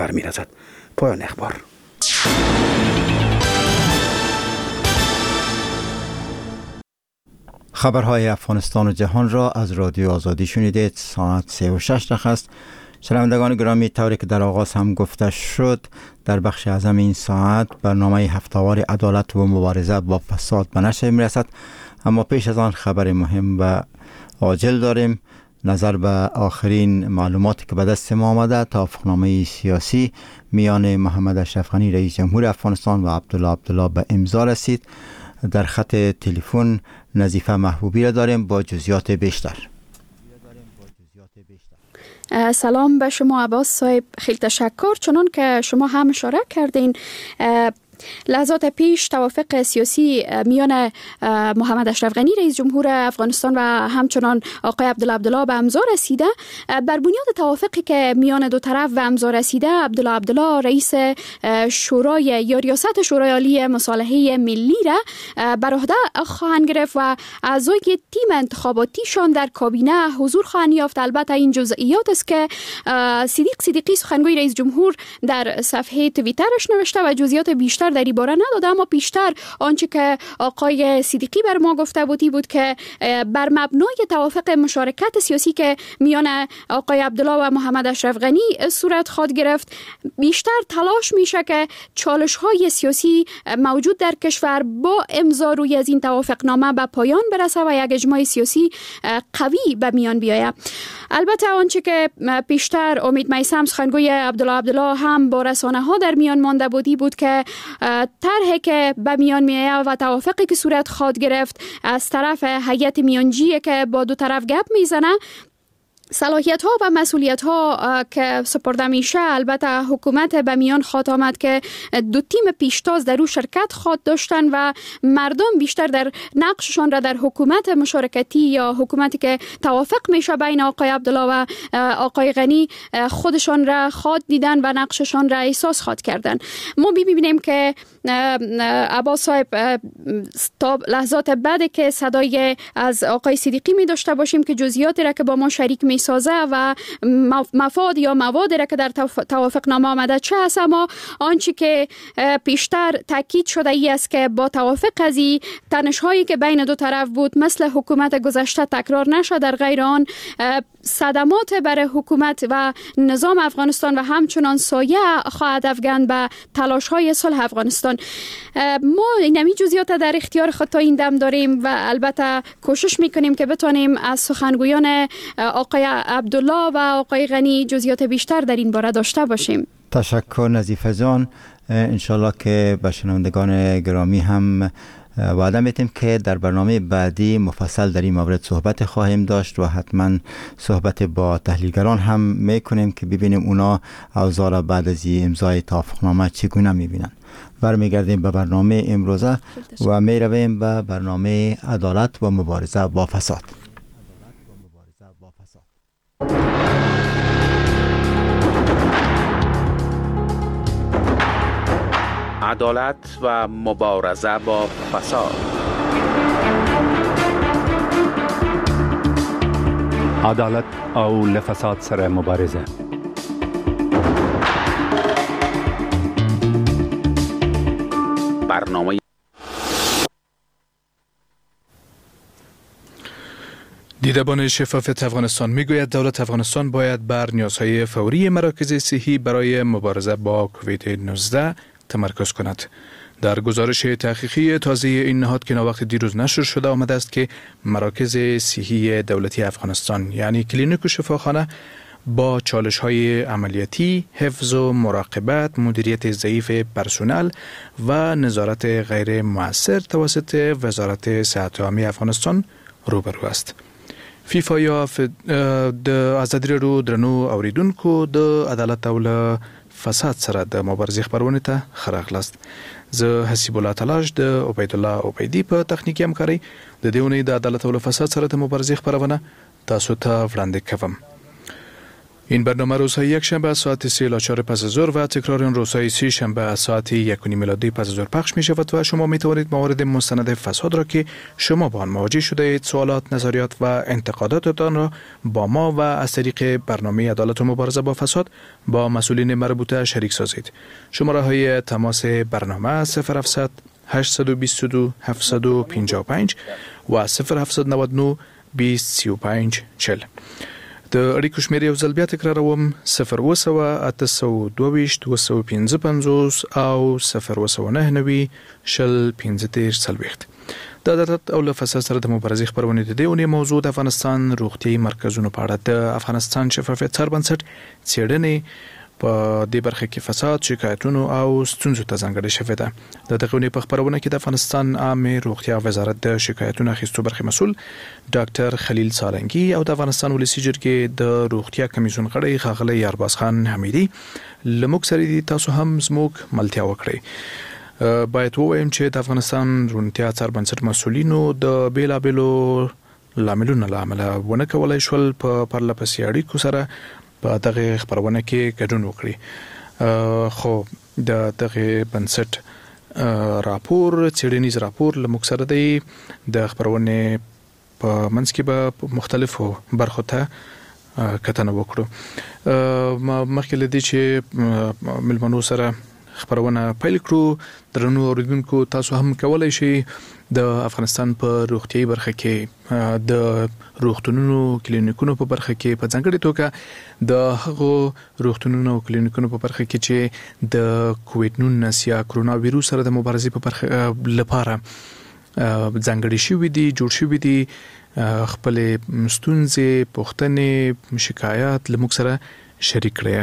برمی‌رسد. پایان اخبار. خبرهای افغانستان و جهان را از رادیو آزادی شنیدید. ساعت 3:06 است. شنوندگان گرامی، طوری که در آغاز هم گفته شد، در بخش اعظم این ساعت برنامه هفته‌وار عدالت و مبارزه با فساد به نشر می‌رسد. اما پیش از آن خبر مهم و عاجل داریم. نظر به آخرین معلوماتی که به دست ما آمده، توافقنامه سیاسی میان محمد اشرف غنی رئیس جمهور افغانستان و عبدالله به امضا رسید. در خط تلفن نظیفه محبوبی را داریم با جزئیات بیشتر. سلام به شما عباس صاحب، خیلی تشکر. چنان که شما هم اشاره کردین، لحظات پیش توافق سیاسی میان محمد اشرف غنی رئیس جمهور افغانستان و همچنان آقای عبدالله به امضا رسیده. بر بنیاد توافقی که میان دو طرف به امضا رسیده، عبدالله رئیس شورای یا ریاست شورای عالی مصالحه ملی را بر عهده خواهند گرفت و اعضای تیم انتخاباتیشان در کابینه حضور خواهند یافت. البته این جزئیات است که صدیقی سخنگوی رئیس جمهور در صفحه توییترش نوشته و جزئیات بیشتر در این باره نداده. اما پیشتر آنچه که آقای صدیقی بر ما گفته بود که بر مبنای توافق مشارکت سیاسی که میان آقای عبدالله و محمد اشرف غنی صورت خواهد گرفت، بیشتر تلاش میشه که چالش های سیاسی موجود در کشور با امضا روی از این توافقنامه به پایان برسه و یک اجماع سیاسی قوی به میان بیاید. البته آنچه که پیشتر امید میثم سخنگوی عبدالله هم با رسانه ها در میان مانده بود که طرحی که به میان میآید و توافقی که صورت خواهد گرفت از طرف هیئت میانجی که با دو طرف گپ میزنه، صلاحیت ها و مسئولیت ها که سپرده میشه، البته حکومت به میان خواهد آمد که دو تیم پیشتاز در او شرکت خواهد داشتن و مردم بیشتر در نقششان را در حکومت مشارکتی یا حکومتی که توافق میشه بین آقای عبدالله و آقای غنی خودشان را خواهد دیدن و نقششان را احساس خواهد کردن. ما ببینیم که عباس صاحب تا لحظات بعد که صدای از آقای صدیقی می داشته باشیم که جزئیاتی را که با ما شریک می سازه و مفاد یا مواد را که در توافقنامه آمده چه است. اما آنچه که پیشتر تاکید شده ای است که با توافق از این تنش هایی که بین دو طرف بود مثل حکومت گذشته تکرار نشد، در غیر آن صدمات بر حکومت و نظام افغانستان و همچنان سایه خواهد افکند به تلاش های صلح افغانستان. ما اینمی جزئیات در اختیار خود تا این دم داریم و البته کوشش میکنیم که بتونیم از سخنگویان آقای عبدالله و آقای غنی جزئیات بیشتر در این باره داشته باشیم. تشکر نظیفه جان. انشالله که به شنوندگان گرامی هم وعده میتیم که در برنامه بعدی مفصل در این مورد صحبت خواهیم داشت و حتما صحبت با تحلیلگران هم میکنیم که ببینیم اونا اوضاع بعد از امضای توافقنامه چگونه میبینن. برمیگردیم به برنامه امروزه و میرویم به برنامه عدالت و مبارزه با فساد. عدالت و مبارزه با فساد. عدالت او لفساد سره مبارزه. برنامه دیدبان شفاف افغانستان میگوید دولت افغانستان باید بر نیازهای فوری مراکز صحی برای مبارزه با کووید 19 تمرکز کند. در گزارش تحقیقی تازه این نهاد که ناوقت دیروز نشر شده آمده است که مراکز صحی دولتی افغانستان یعنی کلینیک و شفاخانه با چالش‌های عملیاتی، حفظ و مراقبت، مدیریت ضعیف پرسنل و نظارت غیر مؤثر توسط وزارت صحت عامه افغانستان روبرو است. فیفا یا د ازادي رادیو درنو اوریدونکو د عدالت او فساد سره د مبارزې خبرونه ته خراغلاست. زه حسیب الله تلاش د عبید الله عبیدی په تخنیکی همکاري د دیونې د عدالت او فساد سره د مبارزې خبرونه تاسو ته وړاندې کوم. این برنامه روزهای یک شنبه ساعت 3 الی 4 پس از ظهر و تکرار آن روزهای 3 شنبه ساعت 1:30 میلادی پس از ظهر پخش می شود و شما می توانید موارد مستند فساد را که شما با آن مواجه شده اید، سوالات، نظریات و انتقاداتتان را با ما و از طریق برنامه عدالت و مبارزه با فساد با مسئولین مربوطه شریک سازید. شماره های تماس برنامه 0700 822 755 و 0799 2035 40. د اړیکو شمېرې یو ځل بیا تکراروم 02822 255 او 029 015 د عدالت او له فساد سره د مبارزې خبرونه د دې اونۍ موضوع د افغانستان روغتيایي مرکزونو په اړه د افغانستان شفافیت څربنسټ څېړنې په دې برخه کې فساد، شکایتونو او ستونزو ته ځانګړې شوې ده. د دغه اونۍ په خبرونه کې د افغانستان عامه روغتیا وزارت د شکایتونو اخیستو برخه مسؤل ډاکټر خلیل سالنګي او د افغانستان ولسی جرګې د روغتیا کمیسیون غړی ښاغلی یارباز خان حمیدي لموږ سره دي. تاسو هم زموږ ملتیا وکړئ. باید ووایم چې د افغانستان روغتیا څربنسټ مسؤلینو د بیلابلو لاملونو له امله ونه کولای شول په پرله پسې اړیکو سره په دغه خبرونه کې ګډون وکړي. خو د دغه بنسټ راپور څېړنیز راپور لموږ سره دی. د خبرونه په منځ کې به مختلفو برخو ته کتنه وکړو. مخکې له دې چې ملمنو سره خبرونه پیل کړو، درنو اوریدونکو تاسو هم کولای شئ د افغانستان په روغتيایي برخه کې د روغتونونو کلینیکونو په برخه کې په ځانګړي توګه د هغو روغتونونو او کلینیکونو په برخه کې چې د کووډ-19 یا کرونا وایروس سره د مبارزې په برخه لپاره ځانګړي شوي دي، جوړ شوي دي، خپل ستونزې، پوښتنې، شکایات لموږ سره شریک کړئ.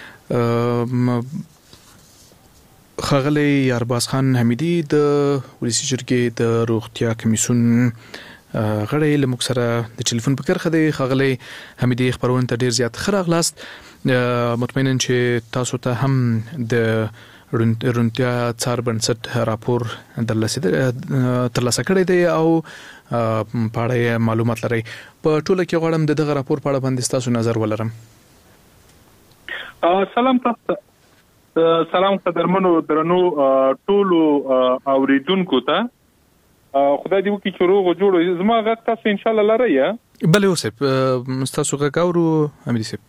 ښاغلی یارباز خان حمیدي د ولسی جرګې د روغتیا کمیسیون غړی لموږ سره د ټلیفون په کرخه دی. ښاغلی حمیدي خبرونه ته ډیر زیات ښه راغلاست. مطمئنن چې تاسو ته هم د روغتیا څربنسټ راپور ترلاسه کړی دی او په اړه معلومات لرئ. په ټوله کې غواړم دغه راپور په اړه باندې تاسو نظر ولرم. سلام تاسو. سلام قدرمنو درنو ټولو اوریدونکو ته. خدای دې وکړي چې روغ جوړ زما غږ تاسو ان شاء الله لرئ. بله اوسه تاسو غږ اورو حمیدي صاحب.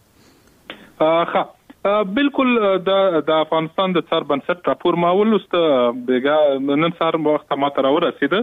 بالکل د افغانستان د څربنسټ راپور ما ولست نن سهار وخت ما ته راورسېده.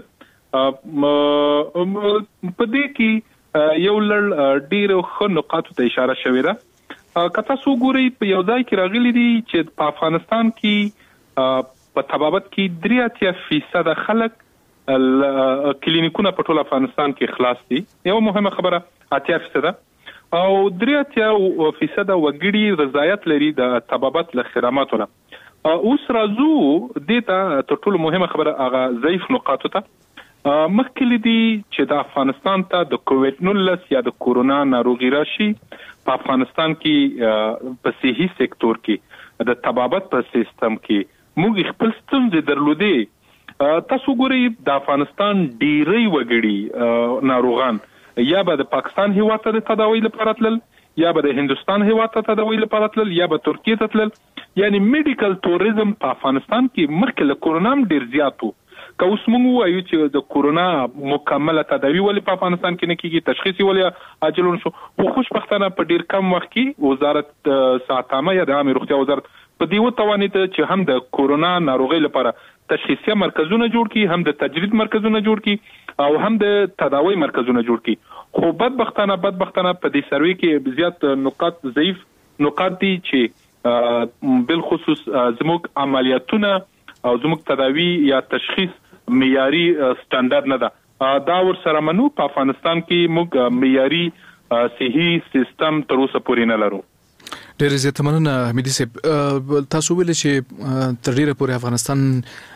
په دې کې یو لړ ډېر ښه نقاطو ته اشاره شوې ده. که تاسو وګورئ په یو ځای کې راغلي دي چې په افغانستان کې په طبابت کې 83% خلک کلینیکونه په ټول افغانستان کې خلاص دي. یو مهمه خبره 80% او 83% وګړي رضایت لري د طبابت له خدماتو نه. اوس راځو دته تر ټولو مهمه خبره هغه ضعیف نقاط ته مخکې دي چې د افغانستان ته د کووډ-19 یا د کورونا ناروغي راشي. په افغانستان کې په صحي سکتور کې د طبابت په سیستم کې موږ خپل ستونزې درلودې. تاسو ګورئ د افغانستان ډیری وګړي ناروغان یا به د پاکستان هیواد ته د تداوی لپاره تلل، یا به د هندستان هیواد ته تداوی لپاره تلل، یا به ترکیه ته تلل. یعنی میډیکل توریزم په افغانستان کې مخکې له کورونا ډیر زیات و. که اوس موږ وایو چې د کورونا مکمله تداوی ولې په افغانستان کې نه کیږي، تشخیص ولې عاجلون شو، خو خوشبختانه په ډیر کم وخت کې وزارت صحت عامه یا د عامه روغتیا وزارت په دې وتوانید چې هم د کورونا ناروغي لپاره تشخیصي مرکزونه جوړ کړي، هم د تجرید مرکزونه جوړ کړي او هم د تداوی مرکزونه جوړ کړي. خو بدبختانه په دې سروي کې زیات نقاط ضعیف نقاط دي چې بالخصوص زموږ عملیاتونه او زموږ تداوی یا تشخیص معیاري سټانډرډ نه ده. دا ور سره منو په افغانستان کې موږ معیاري صحي سیستم تر اوسه پورې نه لرو. ډېر زیات مننه حمیدي صاحب. تاسو ویل چې تر ډیره پورې افغانستان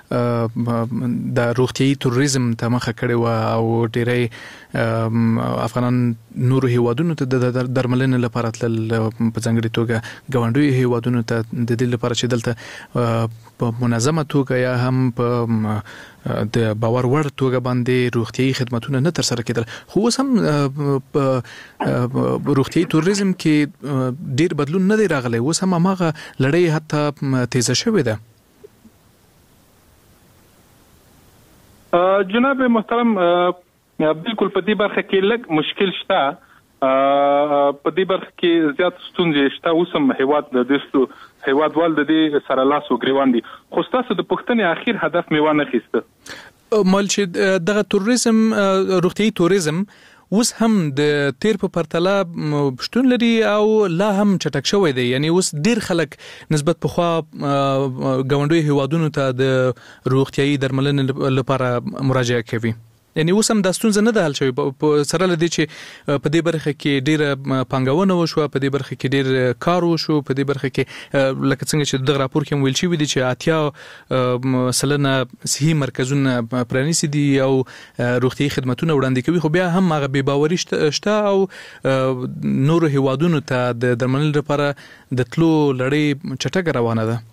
د روغتيایي توریزم ته مخه کړې و او ډېری افغانان نور هیوادونو ته د درملنې لپاره تل په ځانګړي توګه ګاونډي هیوادونو ته د دې لپاره چې دلته په منظمه توګه یا هم په د باور وړ توګه باندې روغتيایي خدماتونه نه تر سره کېدل. خو اوس هم په روغتيایي توریزم کې ډېر بدلون نه دی راغلی. اوس هم هغه لړۍ حتی تیزه شوې ده. جناب محترم بالکل په دې برخه کې لږ مشکل شته. په دې برخه کې زیات ستونزې شته. اوس هم هیواد د دستو هیوادوال د دې سره لاس او ګریوان دي. خو تاسو د پښتنې اخیر هدف میوانه خسته مال چې دغه توریزم روغتيایي توریزم اوس هم د تیر په پرتله شتون لري او لا هم چټک شوی دی. یعنی اوس ډیر خلک نسبت په خوا ګاونډي هیوادونو ته د روغتيایي درملنې لپاره مراجعه کوي. یعنی اوس هم د ستونزې نه ده حل شوی. په سره لدی چې په دې برخه کې ډیره پانګونه وشو، په دې برخه کې ډیر کار وشو، په دې برخه کې لکه څنګه چې دغه راپور کې ویل شوی دی چې 80 سلنه صحي مرکزونه پرانیسي دي او روغتيایي خدماتونه وړاندې کوي. خو بیا هم هغه بې باوري شته او نور هیوادونو ته د درملنې لپاره د تلو لړۍ چټکه روانه ده.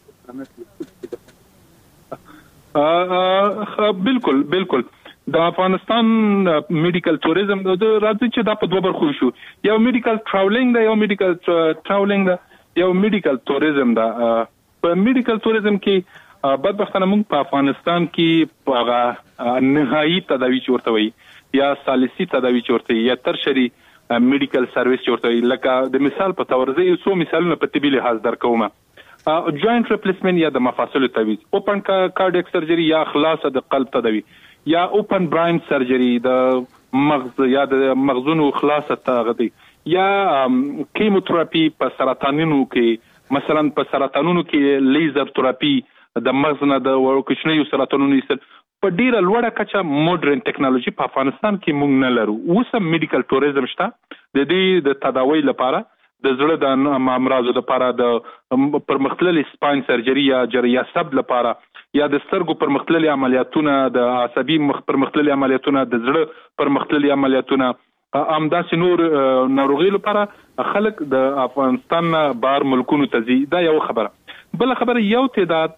بالکل د افغانستان میډیکل توریزم د راځي چې دا په دوه برخو شو. یو میډیکل ټراولینګ دا، یو میډیکل ټراولینګ دا، یو میډیکل توریزم دا. په میډیکل توریزم کې بدبختانه موږ په افغانستان کې هغه نهایي تداوی چورته وي یا ثالثي تداوی چورته یا ترشري میډیکل سرویس چورته وي. لکه د مثال په تور زه یو څو مثالونه په طبي لحاظ درکوم. جوینټ ریپلیسمنت یا د مفاصلو تعویض، اوپن کارډیک سرجری یا خلاصه د قلب تداوی، یا اوپن براین سرجری د مغز یا د مغزونو خلاصه تغذی، یا کیموتراپی په سرطانونو کې، مثلا په سرطانونو کې لیزر تراپی د مغز نه د ورکشنیو سرطانونو ایستل. په ډیره لوړه کچه موډرن ټیکنالوژي په افغانستان کې موږ نه لرو. اوس هم میډیکل توریزم شته د دې د تداوی لپاره، د زړه د امراضو لپاره، د پرمختللي سپاین سرجری یا جراحي سب لپاره، یا د سترګو پرمختللي عملیاتونه، د عصبي پرمختللي عملیاتونه، د زړه پرمختللي عملیاتونه، همداسې نور ناروغي لپاره خلک د افغانستان نه بهر ملکونو ته ځي. دا یو خبره. بل خبره، یو تعداد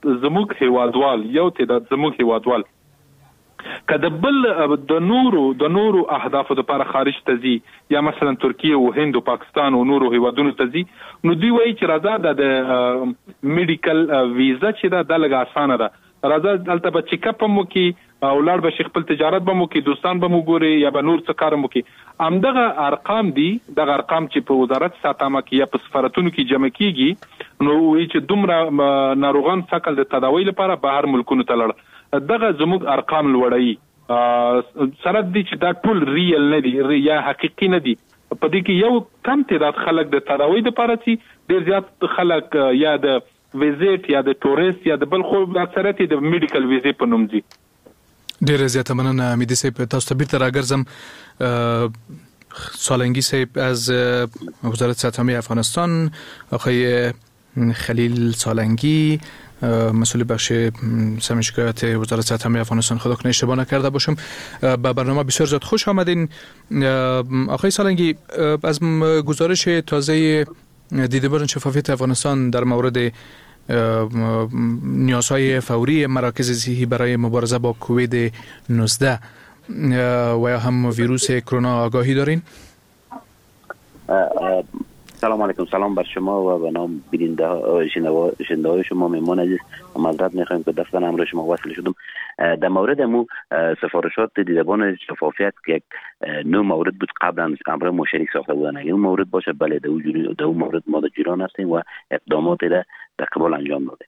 زموږ هیوادوال که د بل د نورو اهدافو لپاره خارج ته ځي، یا مثلا ترکیه او هند او پاکستان او نورو هیوادونو ته ځي، نو دوی وایي چې راځه د میډیکل ویزا چې دا لږ اسانه ده، راځه دلته به چیک اپ مو کی او لاړ به خپل تجارت به مو کی، دوستان به مو ګوري، یا به نور څه کار مو کی. همدغه ارقام دي، دغه ارقام چې په وزارت ساتامه کې یا په سفارتونو کې جمع کیږي، نو وایي چې دومره ناروغان څکل د تداوی لپاره بهر ملکونو ته لړ. دغه زموږ ارقام لوړوي. سره دي چې دا ټول ریل نه دي یا حقیقي نه دي. په دې کې یو کم تعداد خلک د تداوی لپاره چې ډیر زیات خلک یا د ویزیټ یا د ټوریست یا د بل خو اکثریت د میډیکل ویزې په نوم دي. ډیر زیات مننه امیدي صاحب. تاسو ته بیرته راګرځم. سالنگی صاحب از وزارت صحت افغانستان، آقای خلیل سالنگی مسئول بخش سمع شکایت وزارت صحت افغانستان، خدا کنه اشتباه نکرده باشم. به برنامه بسیار زیاد خوش آمدین. آقای سالنگی، از گزارش تازه دیدبان شفافیت افغانستان در مورد نیازهای فوری مراکز صحی برای مبارزه با کووید 19 و یا هم ویروس کرونا آگاهی دارین؟ سلام علیکم. سلام بر شما و به نام بیننده شنونده شما، مهمان عزیز، معذرت میخوایم که دفتر امر شما وصل شدم. در مورد مو سفارشات دیدبان شفافیت که یک نوع مورد بود قبلا امر ما شریک ساخته بودن، اگه اون مورد باشه بله در اون مورد ما در جریان هستیم و اقدامات در قبال انجام داده.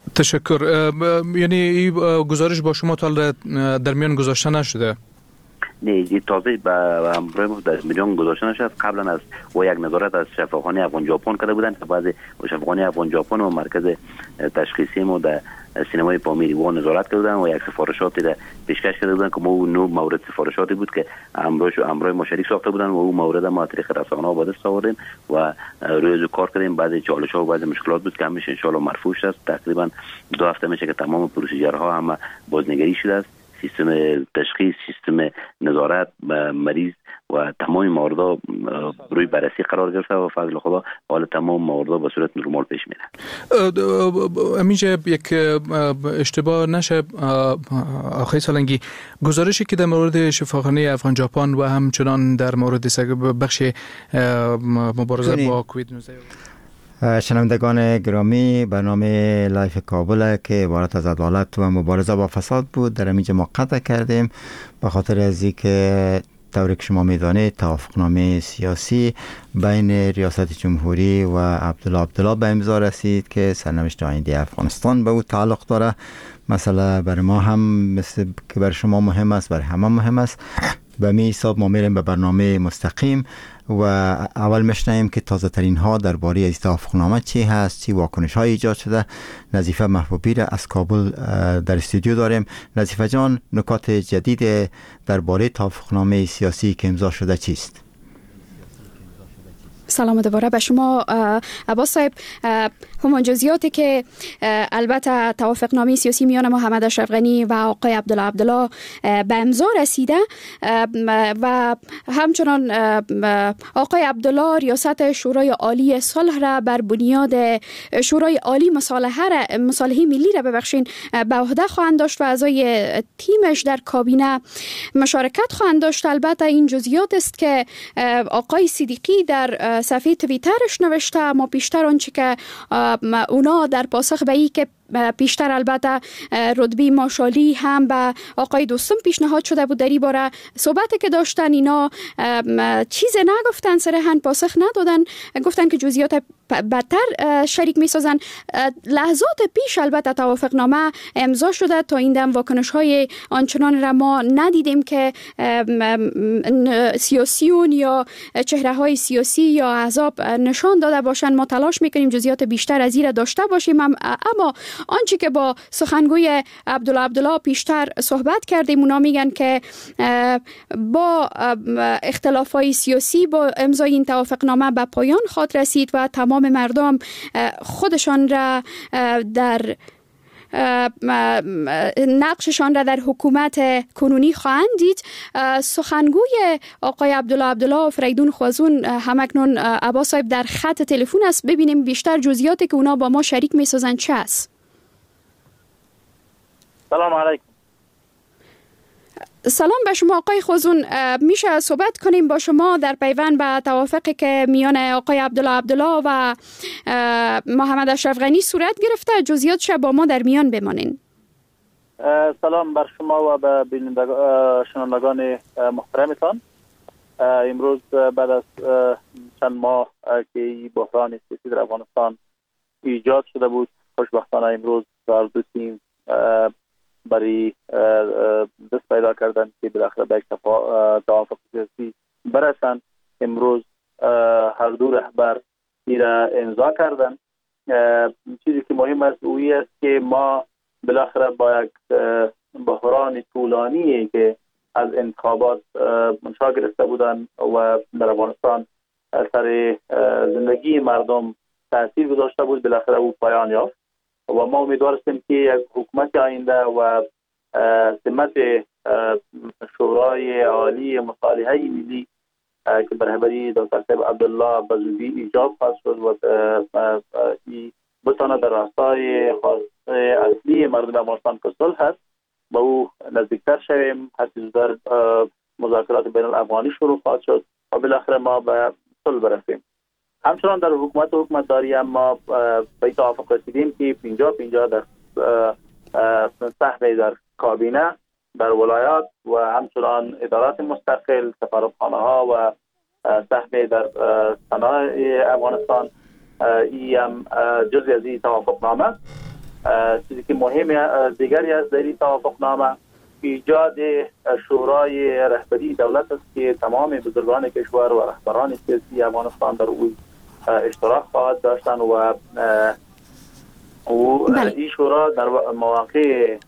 تشکر. یعنی گزارش با شما تا در میان گذاشته نشده؟ نه تازه به همراه ما در میلیون گذاشته نشد. قبلا از و یک نظارت از شفاخانه افغان ژاپن کرده بودن که بعضی شفاخانه افغان ژاپن و مرکز تشخیصی ما در سینمای پامیری و نظارت کردن و یک سفارشاتی را پیشکش کرده بودن که ما اون نوع مورد سفارشاتی بود که امروز ما شریک ساخته بودن و اون مورد ما طریق رسانه‌ها به دست آوردیم و روی کار کردیم. بعد چالش‌ها و بعد مشکلات بود که همیشه ان شاءالله مرفوع شد. تقریبا 2 هفته میشه که تمام پروسیجرها هم بازنگری شده است. سیستم تشخیص، سیستم نظارت مریض و تمام موارد روی بررسی قرار گرفته و فضل خدا حال تمام موارد به صورت نرمال پیش میره. همینجا یک اشتباه نشه آقای سالنگی، گزارشی که در مورد شفاخانه افغان ژاپن و همچنان در مورد بخش مبارزه با کووید 19 شنوندگان گرامی، برنامه لایف کابل که عبارت از عدالت و مبارزه با فساد بود در اینجا ما قطع کردیم به خاطر از اینکه طوری که شما میدانید توافقنامه سیاسی بین ریاست جمهوری و عبدالله به امضا رسید که سرنوشت آینده افغانستان به او تعلق داره. مسئله برای ما هم مثل که برای شما مهم است، برای همه مهم است. به می حساب ما میریم به برنامه مستقیم و اول میشنویم که تازه ترین ها درباره از توافقنامه چی هست، چی واکنش های ایجاد شده. نظیفه محبوبی را از کابل در استودیو داریم. نظیفه جان، نکات جدید درباره توافقنامه سیاسی که امضا شده چیست؟ سلام دوباره به شما عباس صاحب. همان جزئیاتی که البته توافقنامه سیاسی میان محمد اشرف غنی و آقای عبدالله به امضا رسیده و همچنان آقای عبدالله ریاست شورای عالی صلح را بر بنیاد شورای عالی مصالحه ملی را به عهده خواهند داشت و اعضای تیمش در کابینه مشارکت خواهند داشت. البته این جزئیات است که آقای صدیقی در صفحه توییترش نوشته، اما پیشتر آنچه که اونا در پاسخ به این که پیشتر البته رتبه مارشالی هم به آقای دوستم پیشنهاد شده بود در این باره صحبتی که داشتن، اینا چیز نگفتن، صریحاً پاسخ ندادن، گفتن که جزئیات بدتر شریک میسازن. لحظات پیش البته توافقنامه امضا شده، تا این دم واکنش های آنچنان را ما ندیدیم که سیاسیون یا چهره های سیاسی یا احزاب نشان داده باشند. ما تلاش میکنیم جزئیات بیشتر از این داشته باشیم، اما آنچه که با سخنگوی عبدالله پیشتر صحبت کردیم، اونا میگن که با اختلافات سیاسی با امضای این توافقنامه به پایان خواهد رسید و تمام مردم خودشان را در نقششان را در حکومت کنونی خواهند دید. سخنگوی آقای عبدالله فریدون خوازون همکنون عباس صاحب در خط تلفن است. ببینیم بیشتر جزئیاتی که اونا با ما شریک میسازن چه است. سلام علیکم. سلام به شما آقای خوازون. میشه صحبت کنیم با شما در پیوند به توافقی که میان آقای عبدالله و محمد اشرف غنی صورت گرفته، جزئیاتش با ما در میان بمانین. سلام بر شما و به شنوندگان محترمتان. امروز بعد از چند ماه که بحران سیاسی در افغانستان ایجاد شده بود، خوشبختانه امروز هر دو تیم برای دست پیدا کردن که بالاخره به یک توافق سیاسی برسند. امروز هر دو رهبر این را امضا کردن. چیزی که مهم است اویی است که ما بالاخره با یک بحران طولانی که از انتخابات منشأ گرفته بودن و در افغانستان سر زندگی مردم تاثیر گذاشته بود، بالاخره او پایان یافت و ما امیدوار هستیم که یک حکومت آینده و سمت شورای عالی مصالحه ملی که به رهبری دکتر صاحب عبدالله به زودی ایجاد خواهد شد و بتواند در راستای خواست اصلی مردم افغانستان که صلح هست با او نزدیکتر شویم. هرچه زودتر مذاکرات بین الافغانی شروع خواهد شد و بالاخره ما به صلح برسیم. همچنان در حکومتداری هم ما به توافق رسیدیم که 50-50 در سهم در کابینه در ولایات و همچنان ادارات مستقل، سفارتخانه ها و سهم در صنایع افغانستان این هم جزئی از این توافقنامه. چیزی که مهم دیگری از در این توافقنامه ایجاد شورای رهبری دولت است که تمام بزرگان کشور و رهبران سیاسی افغانستان در او اشتراک خواهد داشتن و این شورا در مواقع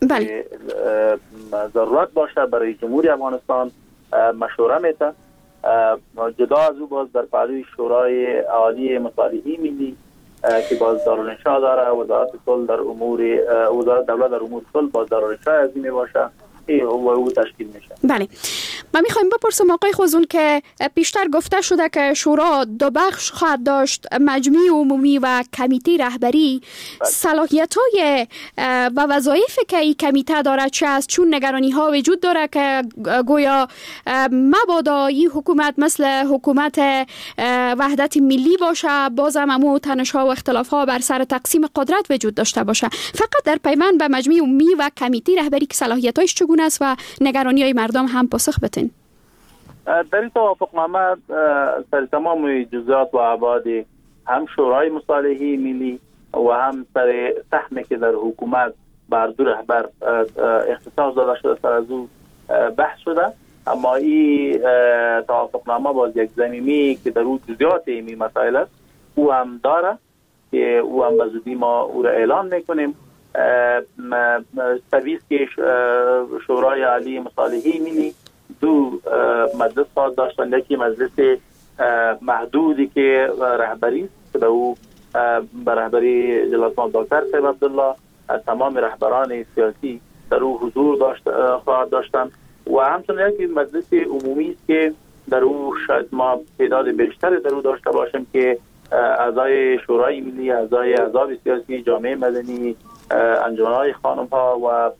ضرورت باشه برای جمهوری افغانستان مشوره میده. جدا از او باز در پهلوی شورای عالی مصالحه ملی که باز دارالانشا داره، وزارت صلح در امور وزارت دولت در امور صلح باز دارالانشا عظیمی باشه او تشکیل میشه. بله، ما میخوایم بپرسم آقای خوزون که پیشتر گفته شده که شورا دو بخش خواهد داشت، مجمع عمومی و کمیته رهبری. صلاحیت‌های و وظایفی که این کمیته داره چه است؟ چون نگرانی ها وجود داره که گویا مبادا این حکومت مثل حکومت وحدت ملی باشه، بازم همو تنش‌ها و اختلاف‌ها بر سر تقسیم قدرت وجود داشته باشه. فقط در پیوند به مجمع عمومی و کمیته رهبری که صلاحیت‌هاش چگونه است و نگرانی‌های مردم هم پاسخ بدین. در این توافقنامه سر تمام جزئیات و ابعاد هم شورای مصالحه ملی و هم سر سهمی که در حکومت بر دو رهبر اختصاص داده شده سر از او بحث شده، اما این توافقنامه باز یک ضمیمی که در او جزئیات این مسائل است او هم داره که او هم به زودی ما او را اعلان میکنیم. سرویس که شورای عالی مصالحه ملی دو مجلس خواهد داشتند، یکی مجلس محدودی که رهبری است که او به رهبری جلال دکتر صاحب عبدالله از تمام رهبران سیاسی در او حضور خواهد داشتند و همچنین یکی مجلس عمومی است که در او شاید ما تعداد بیشتری در او داشته باشیم که اعضای شورای ملی، اعضای احزاب سیاسی، جامعه مدنی، انجمن‌های خانم‌ها و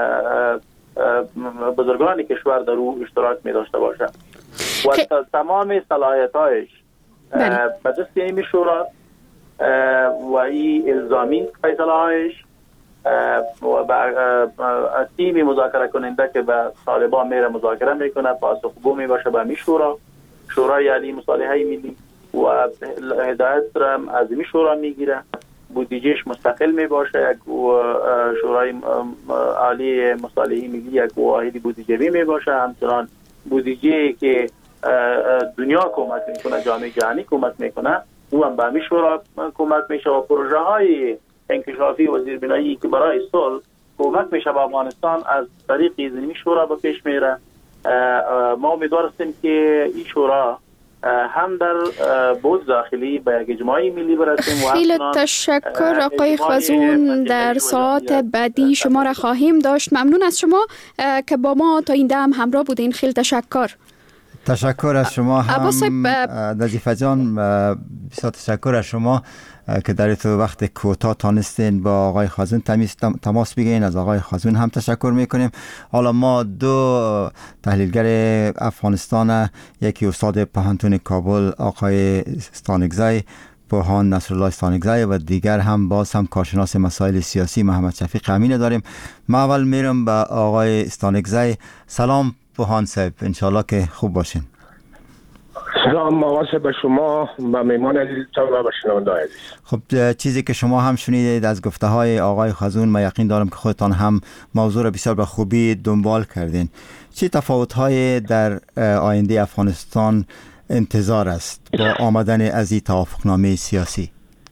بزرگان کشور در او اشتراک می داشته باشند و تمام صلاحیت‌هایش مجلس این شورا و این الزامی فیصله‌هایش و با تیم مذاکره کننده که با طالبان میره مذاکره میکنه پاسخگو می باشه به می شورای عالی مصالحه ملی و هدایت را از می شورا میگیره. بودجهش مستقل می باشه، یک شورای عالی مصالحه ملی یک واحد بودجه‌ای می باشه، همچنان بودجه‌ای که دنیا کمک میکنه، جامعه جهانی کمک میکنه او هم به همین شورا کمک میشه و پروژه های انکشافی و زیربنایی که برای صلح کمک میشه به افغانستان از طریق این شورا به پیش میره. ما امیدوار هستیم که این شورا هم در بود داخلی به یک اجماعی ملی برسیم. خیلی تشکر آقای خوزون، در ساعت بعدی شما را خواهیم داشت. ممنون از شما که با ما تا این دم همراه بودین. خیلی تشکر. تشکر از شما هم نظیفه جان، بسیار تشکر از شما که در تو وقت کوتاه تانستین با آقای خوزون تماس بگیرین. از آقای خوزون هم تشکر میکنیم. حالا ما دو تحلیلگر افغانستان، یکی استاد پوهنتون کابل آقای استانکزی بورهان نصرالله استانکزی و دیگر هم باز هم کارشناس مسائل سیاسی محمد شفیق امین داریم. ما اول میرم به آقای استانکزی. سلام بورهان صاحب، انشالله که خوب باشین. سلام آقای به شما و میمان عزیز و به شنونده عزیز. خب چیزی که شما هم شنیدید از گفته های آقای خوزون، من یقین دارم که خودتان هم موضوع را بسیار به خوبی دنبال کردین. چه تفاوت های در آینده افغانستان انتظار است با آمدن از این توافقنامه سیاسی؟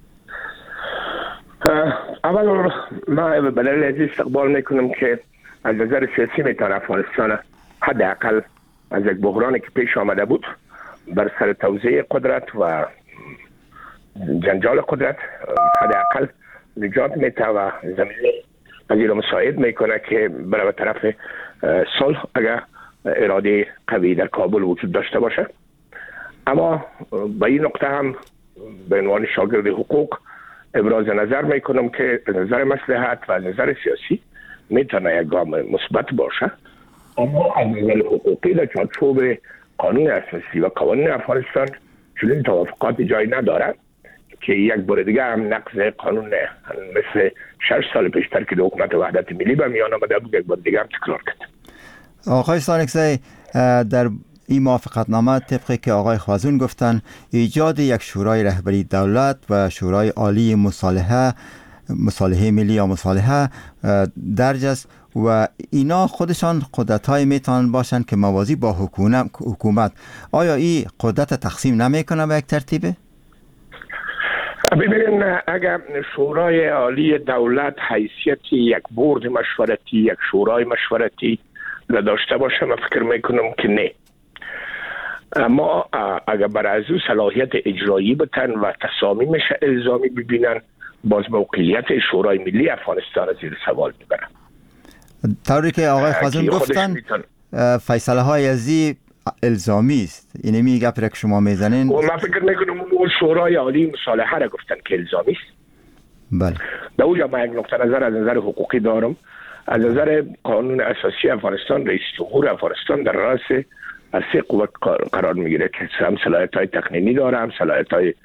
اول من به دلیل عزیز استقبال میکنم که از نظر سیاسی میتونه افغانستان حداقل از یک بحرانی که پیش آمده بود بر سر توزیع قدرت و جنجال قدرت حداقل نجات میده و زمینه پذیر مساعد میکنه که برای طرف صلح اگر اراده قوی در کابل وجود داشته باشه. اما به این نقطه هم به عنوان شاگرد حقوق ابراز نظر میکنم که از نظر مصلحت و از نظر سیاسی میتونه یک گام مثبت باشه، اما از نظر حقوقی در چارچوب قانون اساسی و قوانین افغانستان چنین توافقات جای ندارد که یک بار دیگه هم نقض قانون مثل 6 سال پیشتر که حکومت وحدت ملی به میان آمده بود یک بار دیگه هم تکرار کرد. آقای استانکزی، در این موافقتنامه طبقی که آقای خوزون گفتن ایجاد یک شورای رهبری دولت و شورای عالی مصالحه ملی یا مصالحه درج است و اینا خودشان قدرت‌های میتونن باشن که موازی با حکومت. آیا این قدرت تقسیم نمیکنه به یک ترتیبه؟ ببینید، اگر شورای عالی دولت حیثیت یک بورد مشورتی، یک شورای مشورتی داشته باشه، من فکر میکنم که نه. اما اگر برای از صلاحیت اجرایی بتن و تصامیمش الزامی ببینن، باز موقعیت شورای ملی افغانستان زیر سوال میبرن. طوری که آقای خازم گفتن فیصله های ازی الزامی است. اینه میگه که شما میزنین و من فکر میکنم اون شورای عالی مصالحه را گفتن که الزامی است. بله. در اونجا من یک نقطه نظر از نظر حقوقی دارم. از نظر قانون اساسی افغانستان، رئیس جمهور افغانستان در رأس از 3 قوت قرار میگیره که هم صلاحیت های تقنینی داره، هم صلاحیت های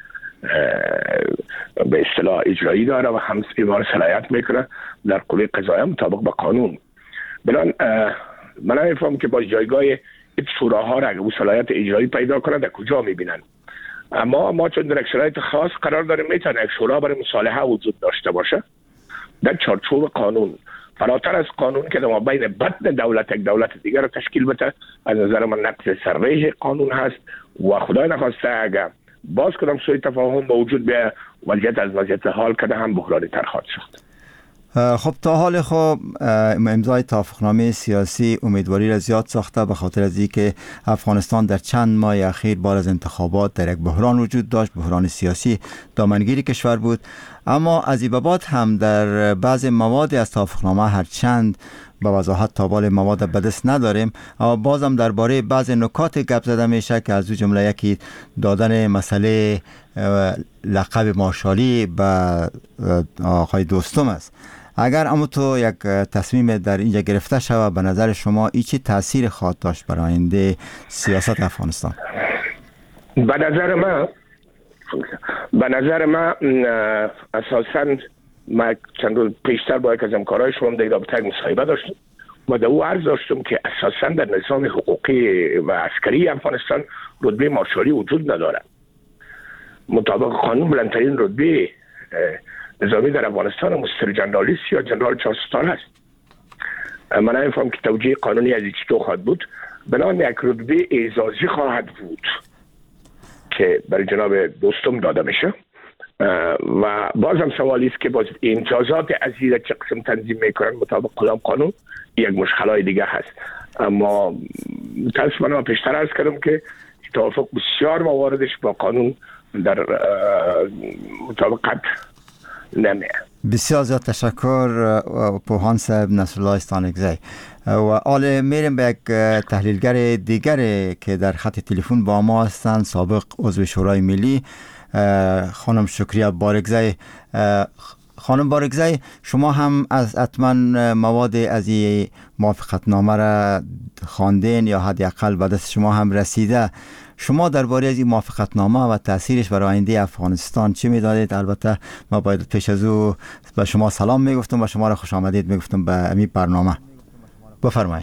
به اصطلاح اجرایی داره و هم اعمال صلاحیت میکنه در قوه قضاییه مطابق با قانون. بنابراین من نمیفهم که با جایگاه این شوراها را اگه اون صلاحیت اجرایی پیدا کنند در کجا میبینن. اما ما چون در شرایط خاص قرار داریم، میتونه یک شورا برای مصالحه وجود داشته باشه در چارچوب قانون، فراتر از قانون که در مابین بطن دولت یک دولت دیگر را تشکیل بده. از نظر من نقض سرریح قانون هست و خدای نخواسته اگر باز کدام سوء تفاهم به وجود بیاید، وضعیت از وضعیت حال کده هم بحرانی تر خواهد شد. خب تا حال خوب امضای توافقنامه سیاسی امیدواری را زیاد ساخته، به خاطر از اینکه افغانستان در چند ماه اخیر بعد از انتخابات در یک بحران وجود داشت، بحران سیاسی دامنگیری کشور بود. اما از این بعد هم در بعض مواد از توافقنامه هرچند با وضاحت تابال مواد به دست نداریم، اما بازم درباره بعض نکات گپ زده میشه که از او جمله یکی دادن مسئله لقب مارشالی به آقای دوستم است. اگر اما تو یک تصمیم در اینجا گرفته شود، به نظر شما این چه تأثیر خواهد داشت برای آینده سیاست افغانستان؟ به نظر من اساساً ما چند روز پیشتر با یک از همکارای شما در رابطه مصاحبه داشتم و در او عرض داشتم که اساساً در نظام حقوقی و عسکری افغانستان رتبه مارشالی وجود نداره. مطابق قانون بلندترین رتبه نظامی در افغانستان مستر جنرالیست یا جنرال 4 ستاره است. من نمی‌فهم که توجیه قانونی از چطور خواهد بود. بنابراین یک رتبه اعزازی خواهد بود که برای جناب دوستم داده میشه و بازم سوالی است که باز امتیازات از این چه قسم تنظیم میکنن مطابق کدام قانون، یک مشکلات دیگه هست. اما متاسفانه پیشتر عرض کردم که توافق بسیار مواردش با قانون در مطابقت نمیه. بسیار زیاد تشکر پوهان صاحب نصرالله استانکزی. و حالا میریم به یک تحلیلگر دیگر که در خط تلفن با ما هستند، سابق عضو شورای ملی، خانم شکریه بارگزی. خانم بارگزی، شما هم از حتما مواد از این موافقتنامه را خواندین یا حداقل به دست شما هم رسیده. شما درباره از این موافقتنامه و تاثیرش برای آینده افغانستان چی می‌دانید؟ البته ما باید پیش از او به شما سلام میگفتم و شما را خوش آمدید میگفتم به این برنامه. بفرمایید.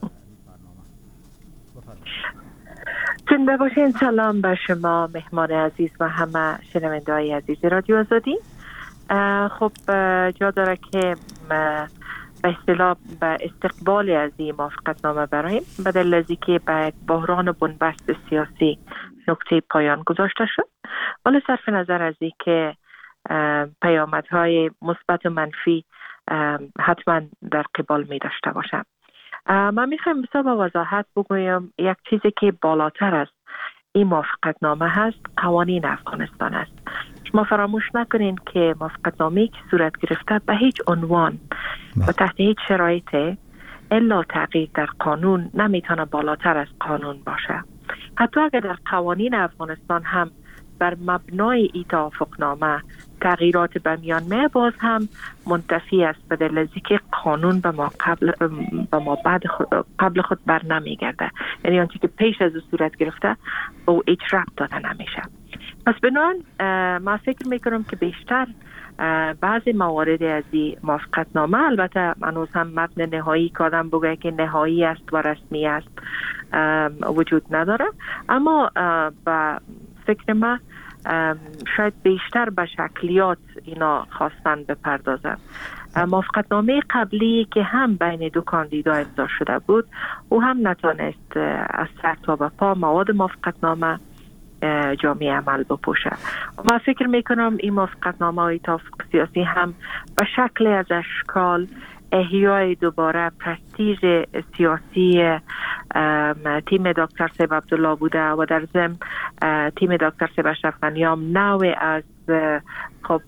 زنده باشین. سلام به شما مهمان عزیز و همه شنونده‌های عزیز رادیو آزادی. خب جا داره که به اصطلاح به استقبال از این موافقتنامه براییم، به دلیل از اینکه به بحران و بنبست سیاسی نقطه پایان گذاشته شد. ولی صرف نظر از اینکه پیامدهای مثبت و منفی حتما در قبال می داشته باشم، من میخوایم بسیار با وضاحت بگویم یک چیزی که بالاتر از این موافقتنامه هست قوانین افغانستان است. شما فراموش نکنین که موافقتنامه‌ای که صورت گرفته به هیچ عنوان و تحت هیچ شرایطی الا تغییر در قانون نمیتونه بالاتر از قانون باشه. حتی اگر در قوانین افغانستان هم بر مبنای این توافقنامه تغییرات به میان می، باز هم منتفی است، به دلیل اینکه قانون به ما قبل خود بر نمیگرده. یعنی آنچه که پیش از صورت گرفته او هیچ ربط داده نمیشه. پس بنابراین من فکر میکنم که بیشتر بعضی موارد از این موافقتنامه، البته هنوز هم متن نهایی که آدم بگه که نهایی است و رسمی است وجود نداره، اما به فکر من شاید بیشتر به شکلیات اینا خواستن بپردازن. موافقتنامه قبلی که هم بین دو کاندیدا امضا شده بود او هم نتونست از سر تا به پا مواد موافقتنامه جامعه عمل بپوشه. ما فکر میکنم این موافقتنامه های توافق سیاسی هم به شکل از اشکال احیای دوباره پرستیژ سیاسی تیم دکتر سیب عبدالله بوده و در ضمن تیم دکتر سیب اشرف غنی هم نوع از خب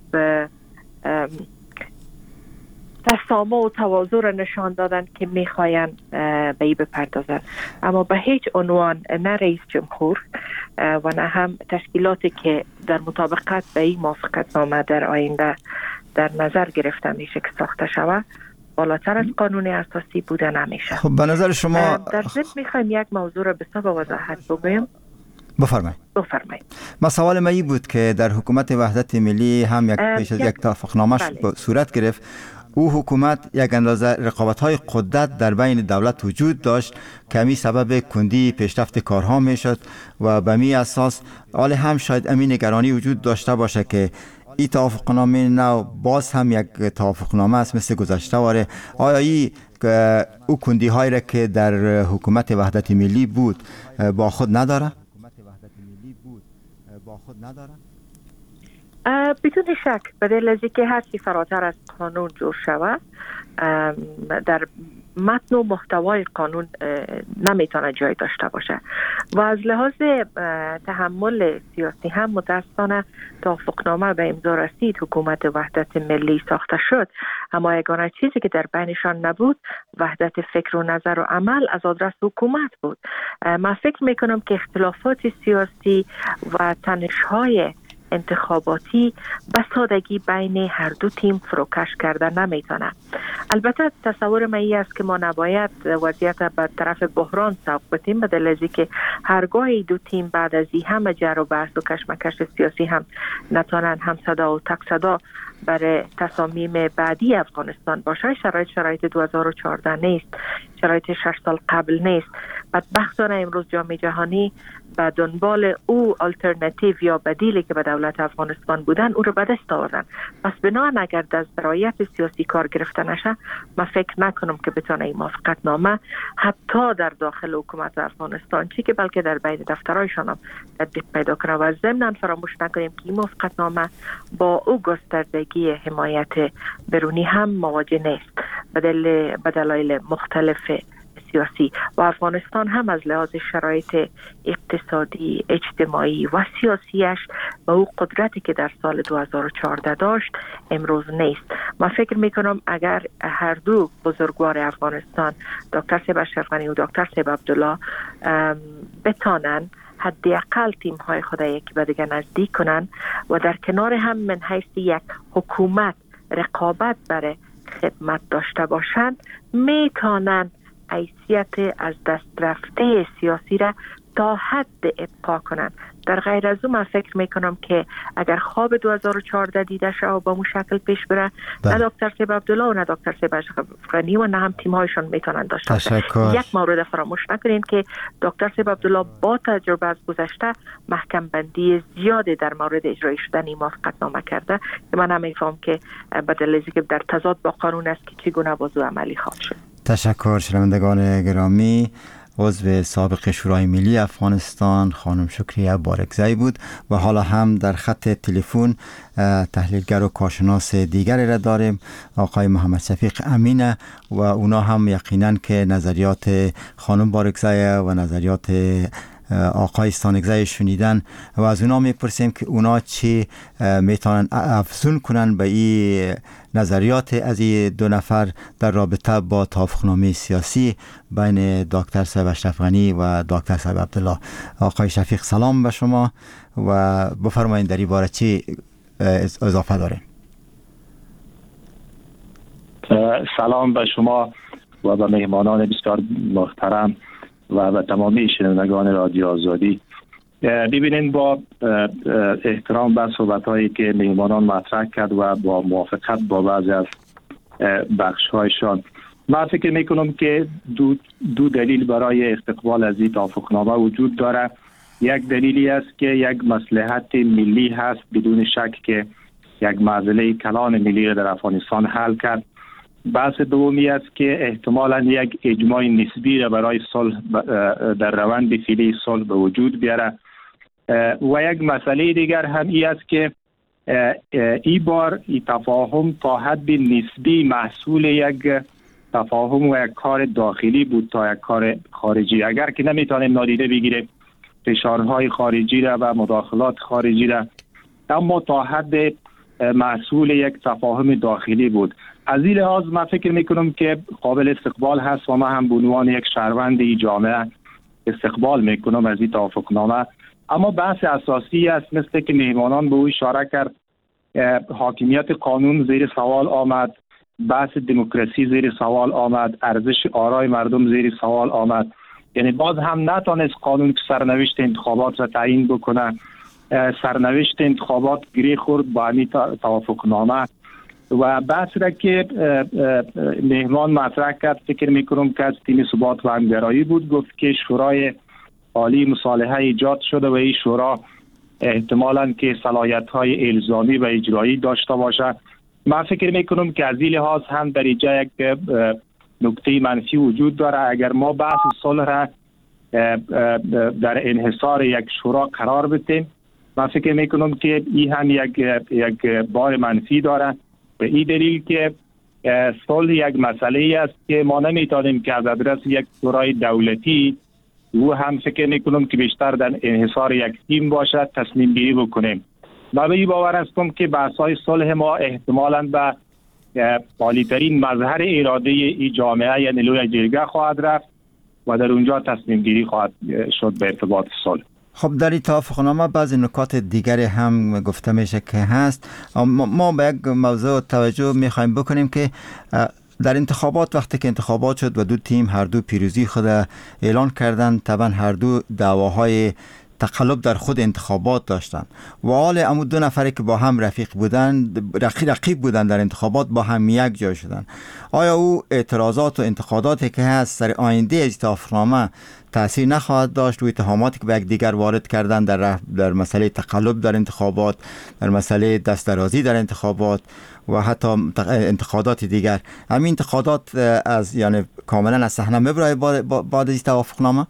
تسامح و تواضع را نشان دادن که میخواین به این بپردازن، اما به هیچ عنوان نه رئیس جمهور و نه هم تشکیلاتی که در مطابقت به این موافقتنامه در آینده در نظر گرفته میشه که ساخته شود بالاتر از قانون اساسی بوده نمیشه. خب به نظر شما در ضمن میخوایم یک موضوع را به وضاحت بگویم. بفرمایید. ما سوال ما این بود که در حکومت وحدت ملی هم پیش از یک توافقنامه صورت گرفت. او حکومت یک اندازه رقابت‌های قدرت در بین دولت وجود داشت که همین سبب کندی پیشرفت کارها میشد و به می اساس حال هم شاید امین نگرانی وجود داشته باشه که این توافقنامه نو باز هم یک توافقنامه است مثل گذشته واره. آیا این او کندی هایی را که در حکومت وحدت ملی بود با خود نداره؟ بدون شک بدل از که هر چی فراتر از قانون جور شود در متن و محتوای قانون نمیتونه جای داشته باشه و از لحاظ تحمل سیاسی هم متاسفانه توافقنامه به امضا رسید، حکومت وحدت ملی ساخته شد، اما یگانه چیزی که در بینشان نبود وحدت فکر و نظر و عمل از آدرس حکومت بود. من فکر میکنم که اختلافات سیاسی و تنش‌های انتخاباتی به سادگی بین هر دو تیم فروکش کرده نمیتونه. البته تصور من این است که ما نباید وضعیت به طرف بحران سوق بدیم، بدل از که هرگاه دو تیم بعد از این همه جر و بحث و کشمکش سیاسی هم نتونن هم صدا و تک صدا برای تصامیم بعدی افغانستان باشه. شرایط 2014 نیست، شرایط 6 سال قبل نیست. بدبختانه امروز جامعه جهانی به دنبال او آلترناتیو یا بدیلی که به دولت افغانستان بودن او رو به دست آوردن. پس بنابراین اگر از درایت سیاسی کار گرفته نشه من فکر نکنم که بتونه این موافقتنامه حتی در داخل حکومت افغانستان چی که بلکه در بین دفترایشان هم تطبیق پیدا کنه. و ضمن فراموش نکنیم که این موافقتنامه با او گستردگی حمایت برونی هم مواجه نیست به دلایل مختلف سیاسی و افغانستان هم از لحاظ شرایط اقتصادی، اجتماعی و سیاسیش و او قدرتی که در سال 2014 داشت امروز نیست. من فکر میکنم اگر هر دو بزرگوار افغانستان دکتر سیب اشرف غنی و دکتر سیب عبدالله بتانن حداقل تیم های خود یکی به دیگر نزدیک کنن و در کنار هم من حیث یک حکومت رقابت برای خدمت داشته باشند میتونن حیثیت از دست رفته سیاسی را تا حد ابقا کنند. در غیر از اون من فکر میکنم که اگر خواب 2014 دیده شه و با اون شکل پیش بره نه دکتر سیب عبدالله و نه دکتر سیب اشرف غنی و نه هم تیم‌هایشان میتونن داشته باشن. یک مورد فراموش نکنین که دکتر سیب عبدالله با تجربه از گذشته محکم بندی زیاده در مورد اجرای شدن این موافقتنامه کرده که من نمیفهم که بدل از اینکه در تضاد با قانون است که چگونه بازو عملی خواهد شد. تشکر. شنوندگان گرامی، عضو سابق شورای ملی افغانستان خانم شکریه بارکزی بود و حالا هم در خط تلفن تحلیلگر و کارشناس دیگری را داریم، آقای محمد شفیق امینه و اونا هم یقینا که نظریات خانم بارکزی و نظریات آقای ستانکزی شنیدن و از اونا میپرسیم که اونا چی میتونن افزون کنن به این نظریات از این دو نفر در رابطه با توافقنامه سیاسی بین دکتر سیب اشرف غنی و دکتر سیب عبدالله. آقای شفیق سلام به شما و بفرمایید در این باره چی اضافه دارین؟ سلام به شما و به مهمانان بسیار محترم و به تمامی شنوندگان رادیو آزادی. ببینید با احترام به صحبت‌هایی که مهمانان مطرح کرد و با موافقت با بعضی از بخش‌هایشان، من فکر می‌کنم که دو دلیل برای استقبال از این توافقنامه وجود داره. یک دلیلی است که یک مصلحت ملی هست بدون شک که یک معضله کلان ملی را در افغانستان حل کرد. بحث دومی است که احتمالاً یک اجماع نسبی را برای صلح در روند فعلی صلح به وجود بیاره. و یک مسئله دیگر هم این است که این بار این تفاهم تا حد نسبی محصول یک تفاهم و یک کار داخلی بود تا یک کار خارجی. اگر که نمیتونیم نادیده بگیریم فشارهای خارجی را و مداخلات خارجی را، اما تا حد محصول یک تفاهم داخلی بود. از این لحاظ من فکر میکنم که قابل استقبال هست و ما هم به عنوان یک شهروند این جامعه استقبال میکنم از این توافقنامه. اما بحث اساسی است مثل که مهمانان به او اشاره کرد، حاکمیت قانون زیر سوال آمد، بحث دموکراسی زیر سوال آمد، ارزش آرای مردم زیر سوال آمد. یعنی باز هم نتونست قانون که سرنوشت انتخابات را تعیین بکنه. سرنوشت انتخابات گره خورد با همین توافقنامه. و بحث را که مهمان مطرح کرد فکر میکنم که از تیم ثبات و همگرایی بود، گفت که شورای عالی مصالحه ایجاد شده و این شورا احتمالاً که صلاحیت‌های الزامی و اجرایی داشته باشه. من فکر میکنم که از این لحاظ هم در اینجا یک نکته منفی وجود داره. اگر ما بحث صلح را در انحصار یک شورا قرار بدیم، من فکر میکنم که این هم یک بار منفی داره، به این دلیل که صلح یک مسئله است که ما نمیتونیم که از ادرس یک شورای دولتی و هم فکر میکنم که بیشتر در انحصار یک تیم باشد تصمیم گیری بکنیم. من به این باور هستم که بحث‌های صلح ما احتمالاً به عالی‌ترین مظهر اراده این جامعه یعنی لوی جرگه خواهد رفت و در اونجا تصمیم گیری خواهد شد به ارتباط صلح. خب در این توافقنامه بعضی نکات دیگری هم گفته میشه که هست. ما به یک موضوع توجه میخوایم بکنیم که در انتخابات وقتی که انتخابات شد و دو تیم هر دو پیروزی خود اعلان کردند، طبعا هر دو دعواهای تقلب در خود انتخابات داشتند و حال امو دو نفری که با هم رقیب بودند در انتخابات با هم یک جای شدند. آیا او اعتراضات و انتقاداتی که هست سر آینده از توافقنامه تأثیر نخواهد داشت و اتهاماتی که به یک دیگر وارد کردن در مسئله تقلب در انتخابات، در مسئله دسترازی در انتخابات و حتی انتقادات دیگر، همین انتقادات از یعنی کاملا از صحنه میبره بعد از توافقنامه؟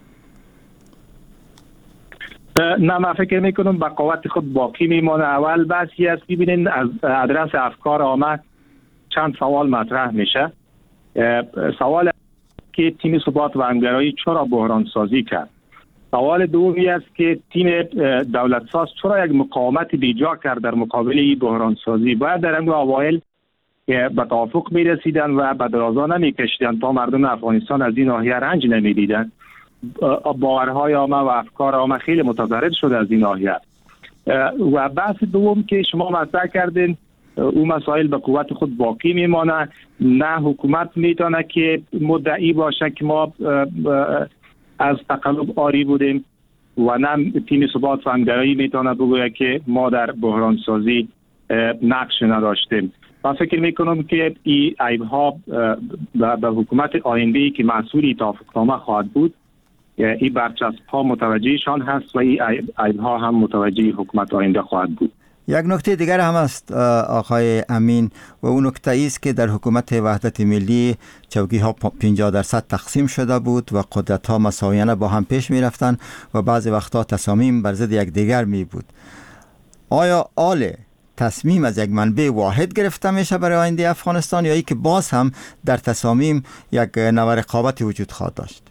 نه، من فکر میکنم به قوت خود باقی میمانه. اول بحثی است ببینید از ادرس افکار عامه چند سوال مطرح میشه. سوال که تیم ثبات و همگرایی چرا بحران سازی کرد. سوال دومی است که تیم دولت ساز چرا یک مقاومت بیجا کرد در مقابل این بحران سازی. باید در این اوایل به توافق میرسیدن و به درازا نمیکشیدن تا مردم افغانستان از این ناحیه رنج نمیدیدن. باورهای عامه و افکار عامه خیلی متضرر شده از این ناحیه. و بحث دوم که شما مطرح کردین، اون مسائل به قوت خود باقی میمانه. نه حکومت میتونه که مدعی باشه که ما از تقلب آری بودیم و نه تیم ثبات و همگرایی میتونه بگویه که ما در بحران سازی نقش نداشتیم. من فکر میکنم که این عیب‌ها به حکومت آینده‌ای که مسئول توافقنامه خواهد بود، این برچسب‌ها متوجهشان هست و این عیب‌ها هم متوجه حکومت آینده خواهد بود. یک نکته دیگر هم است آقای امین و اون نکته است که در حکومت وحدت ملی چوکی‌ها 50% تقسیم شده بود و قدرت‌ها مساویانه با هم پیش می‌رفتند و بعضی وقتا تصامیم بر ضد یکدیگر می بود. آیا تصمیم از یک منبع واحد گرفته میشه برای آینده افغانستان یا ای که باز هم در تصامیم یک نوع رقابتی وجود خواهد داشت؟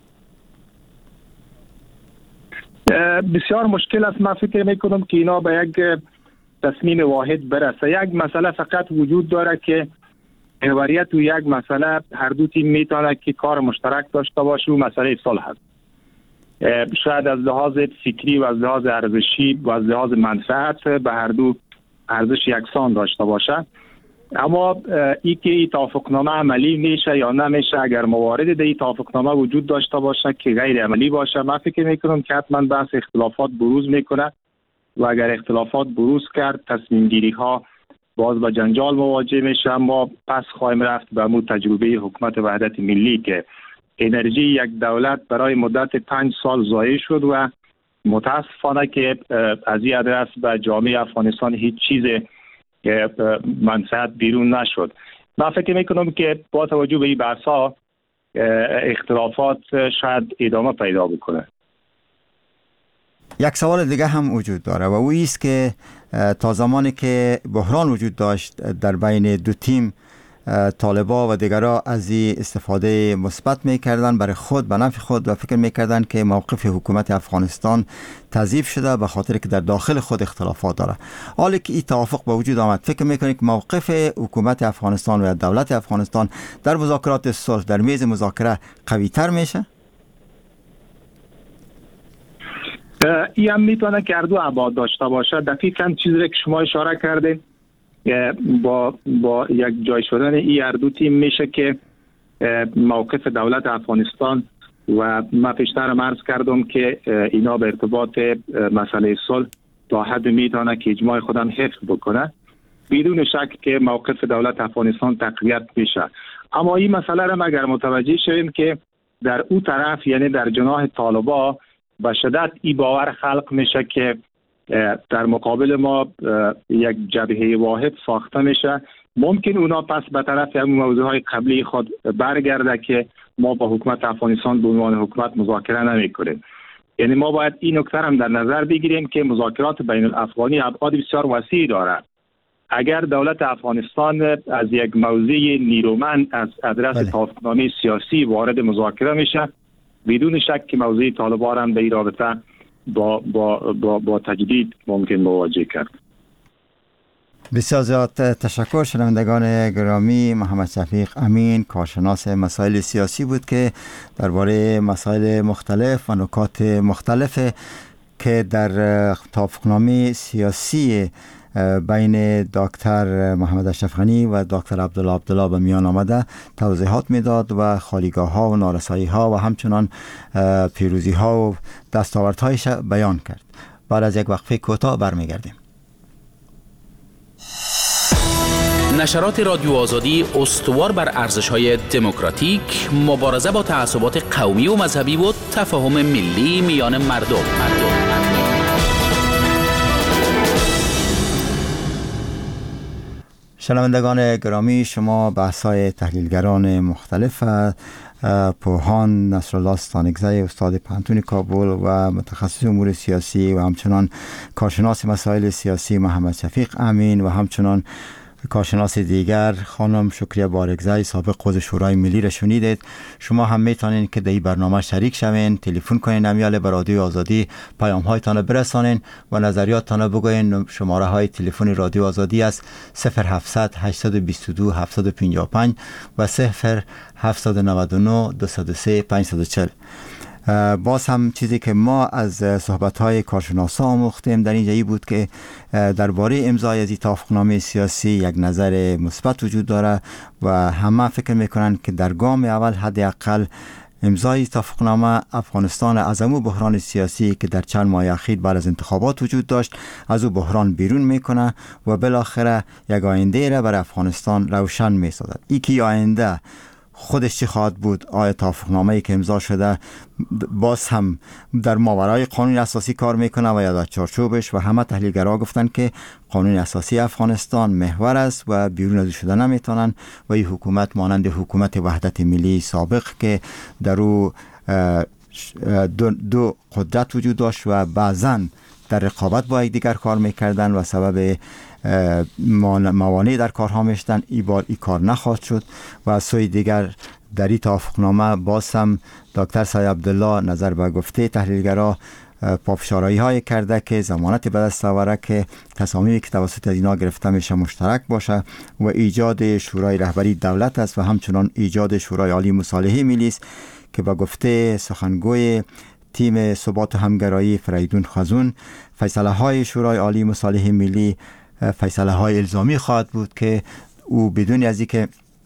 بسیار مشکل است. من فکر میکنم که اینا به یک تصمیم واحد برسه. یک مسئله فقط وجود داره که محوریت و یک مسئله هر دو تیم میتونه که کار مشترک داشته باشه و مسئله صلح است. شاید از لحاظ فکری و از لحاظ ارزشی و از لحاظ منفعت به هر دو ارزش یکسان داشته باشه. اما ای که این توافقنامه عملی میشه یا نمیشه، اگر موارد در این توافقنامه وجود داشته باشه که غیر عملی باشه، من فکر میکنم که حتما بحث اختلافات بروز میکنه و اگر اختلافات بروز کرد تصمیم گیری ها باز با جنجال مواجه میشه. ما پس خواهیم رفت به مو تجربه حکومت وحدت ملی که انرژی یک دولت برای مدت 5 سال ضایع شد و متاسفانه که از این ادرس به جامعه افغانستان هیچ چیز منفعت بیرون نشد. من فکر میکنم که با توجه به این بحث‌ها اختلافات شاید ادامه پیدا بکنه. یک سوال دیگه هم وجود داره و او است که تا زمانی که بحران وجود داشت در بین دو تیم، طالبا و دیگرها از این استفاده مثبت میکردن برای خود، به نفع خود، و فکر میکردن که موقف حکومت افغانستان تضعیف شده به خاطر که در داخل خود اختلافات داره. حالی که این توافق به وجود آمد، فکر میکنید که موقف حکومت افغانستان و دولت افغانستان در مذاکرات صلح، در میز مذاکره قوی تر میشه؟ این هم میتونه که دو ابعاد داشته باشه. دقیقاً چیزی که شما اشاره کردین با یک جای شدن این هر دو تیم میشه که موقف دولت افغانستان و من پیشتر عرض کردم که اینا به ارتباط مسئله صلح تا حد میتونه که اجماع خودم حفظ بکنه، بدون شک که موقف دولت افغانستان تقویت میشه. اما این مسئله را اگر متوجه شویم که در او طرف، یعنی در جناح طالبا، به شدت این باور خلق میشه که در مقابل ما یک جبهه واحد ساخته میشه، ممکن اونا پس به طرف یک موضوعهای قبلی خود برگرده که ما با حکومت افغانستان به عنوان حکومت مذاکره نمیکنیم. یعنی ما باید این نکته هم در نظر بگیریم که مذاکرات بین الافغانی ابعاد بسیار وسیع دارد. اگر دولت افغانستان از یک موضوع نیرومند از ادرس توافقنامه سیاسی وارد مذاکره میشه، بدون شک که موضوع طالبان هم به این رابطه با تجدید ممکن مواجه کرد. بسیار زیاد تشکر. شنوندگان گرامی، محمد شفیق امین کارشناس مسائل سیاسی بود که درباره مسائل مختلف و نکات مختلف که در توافقنامه سیاسی بین دکتر محمد اشرف غنی و دکتر عبدالله به میان آمده توضیحات میداد و خالیگاه ها و نارسایی ها و همچنان پیروزی ها و دستاوردهایش بیان کرد. بعد از یک وقفه کوتاه برمیگردیم. نشرات رادیو آزادی استوار بر ارزش‌های دموکراتیک، مبارزه با تعصبات قومی و مذهبی و تفاهم ملی میان مردم. شنوندگان گرامی، شما بحث‌های تحلیلگران مختلف، پوهان نصرالله ستانکزی استاد پانتون کابل و متخصص امور سیاسی و همچنان کارشناس مسائل سیاسی محمد شفیق امین و همچنان کارشناس دیگر خانم شکریه بارگزی سابق عضو شورای ملی را شنیدید. شما هم میتونین که در این برنامه شریک شوین، تلفن کنین امیال به رادیو آزادی، پیام هایتان برسانین و نظریاتتان بگوین. شماره های تلفن رادیو آزادی است 0700 822 755 و 0799 203 540. باز هم چیزی که ما از صحبت‌های کارشناسا آموختیم در اینجایی بود که درباره امضای از این توافقنامه سیاسی یک نظر مثبت وجود داره و همه فکر میکنن که در گام اول حداقل امضای توافقنامه افغانستان از اون بحران سیاسی که در چند ماه اخیر بعد از انتخابات وجود داشت از اون بحران بیرون میکنه و بالاخره یک آینده را برای افغانستان روشن میسازد. این آینده خودش چی خواهد بود؟ آیا توافقنامه‌ای که امضا شده باز هم در ماورای قانون اساسی کار میکنه و یا در چارچوبش؟ و همه تحلیلگرها گفتن که قانون اساسی افغانستان محور است و بیرون از شده نمیتونن و این حکومت مانند حکومت وحدت ملی سابق که در او دو قدرت وجود داشت و بعضاً در رقابت با یکدیگر کار میکردن و سبب موانع در کارها میشدن، ای بار ای کار نخواهد شد. و از سوی دیگر در این توافقنامه باز هم دکتر سایه عبدالله نظر به گفته تحلیلگرا پافشارایی های کرده که ضمانت به دست آوره که تصامیمی که توسط اینا گرفته میشه مشترک باشه و ایجاد شورای رهبری دولت است و همچنان ایجاد شورای عالی مصالحه ملی است که با گفته سخنگوی تیم ثبات و همگرایی فریدون خزون فیصله های شورای عالی مصالحه ملی فیصله های الزامی خواهد بود که او بدون از اینکه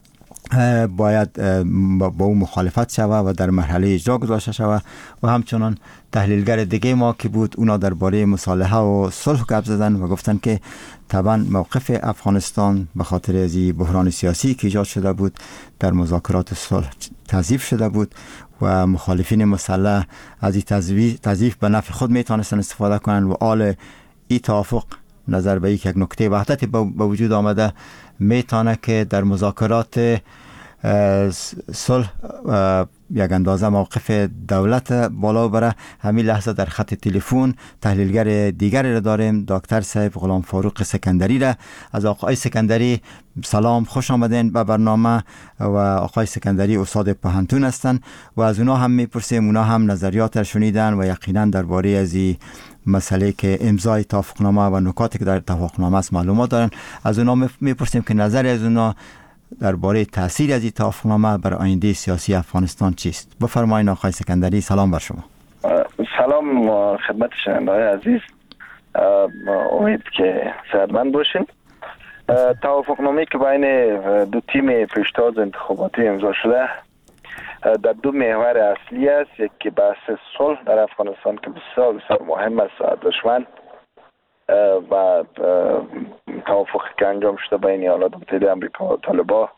باید با اون مخالفت شود و در مرحله اجرا گذاشته شود. و همچنان تحلیلگر دیگه ما که بود اونا درباره مصالحه و صلح گپ زدن و گفتن که طبعا موقف افغانستان به خاطر از بحران سیاسی که ایجاد شده بود در مذاکرات صلح تضعیف شده بود و مخالفین مسلح از این تضعیف به نفع خود میتونستن استفاده کنن و آل این توافق نظر به یک نکته وحدت به وجود آمده میتونه که در مذاکرات صلح یک اندازه موقف دولت بالا بره. همین لحظه در خط تلفن تحلیلگر دیگری را داریم، دکتر صاحب غلام فاروق سکندری را. از آقای سکندری سلام، خوش آمدین به برنامه. و آقای سکندری استاد پوهنتون هستند و از اونا هم میپرسیم، اونا هم نظریات را شنیدن و یقینا درباره از این مسئله که امضای توافقنامه و نکاتی که در توافقنامه است معلومات دارن. از اونا میپرسیم که نظر از اونا درباره تاثیر از این توافقنامه بر آینده سیاسی افغانستان چیست. بفرمایید آقای سکندری. سلام بر شما. سلام خدمت شنونده‌های عزیز، امید که صحتمند باشین. توافقنامه‌ای که بین دو تیم پیشتاز انتخاباتی امضا شده در دو محور اصلی است. یکی بحث صلح در افغانستان که بسیار بسیار مهم است و ارزشمند و توافقی که انجام شده بین ایالات متحده آمریکا و طالبان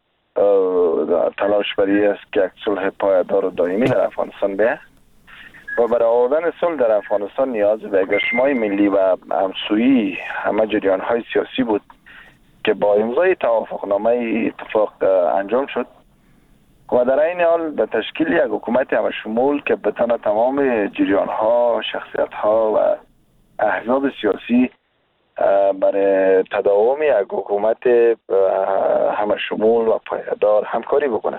تلاش بری است که یک صلح پایدار و دائمی در افغانستان بیه و برای آوردن صلح در افغانستان نیاز به انگاشمای ملی و همسویی همه جریان‌های سیاسی بود که با امضای توافقنامه اتفاق انجام شد و در این حال به تشکیل یک حکومت همشمول که بتونه تمام جریان‌ها، شخصیت‌ها و احزاب سیاسی برای تداوم یک حکومت همشمول و پایدار همکاری بکنه.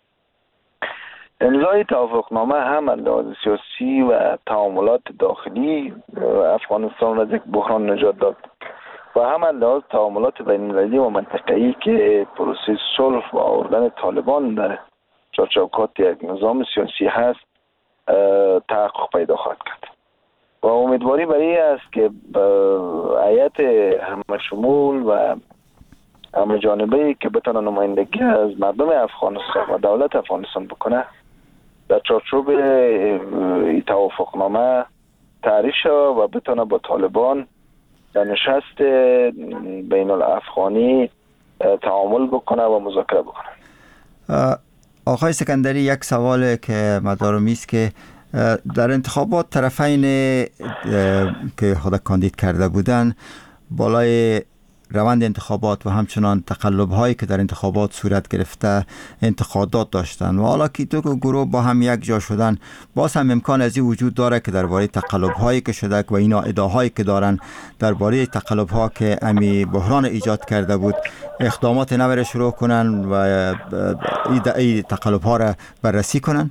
امضای توافقنامه هم از لحاظ سیاسی و تعاملات داخلی افغانستان را از یک بحران نجات داد و هم از لحاظ تعاملات بین‌المللی و منطقه‌ای که پروسه صلح و آوردن طالبان در چارچوبات یک نظام سیاسی هست تحقق پیدا خواهد کرد. و امیدواری برای است که هیئت همشمول و همه جانبه‌ای که بتونه نمایندگی از مردم افغانستان و دولت افغانستان بکنه در چارچوب توافقنامه تعریف شود و بتونه با طالبان در نشست بین الافغانی تعامل بکنه و مذاکره بکنه. آقای سکندری، یک سوال که مدارمی است که در انتخابات طرفین که خود کاندید کرده بودن بالای روند انتخابات و همچنان تقلب‌هایی که در انتخابات صورت گرفته انتقادات داشتن و حالا که دو گروه با هم یک جا شدن باز هم امکان از این وجود داره که درباره تقلب‌هایی که شده و اینا ادعاهایی که دارن درباره تقلب‌ها که امی بحران ایجاد کرده بود اقدامات نوره شروع کنن و این تقلب‌ها را بررسی کنن.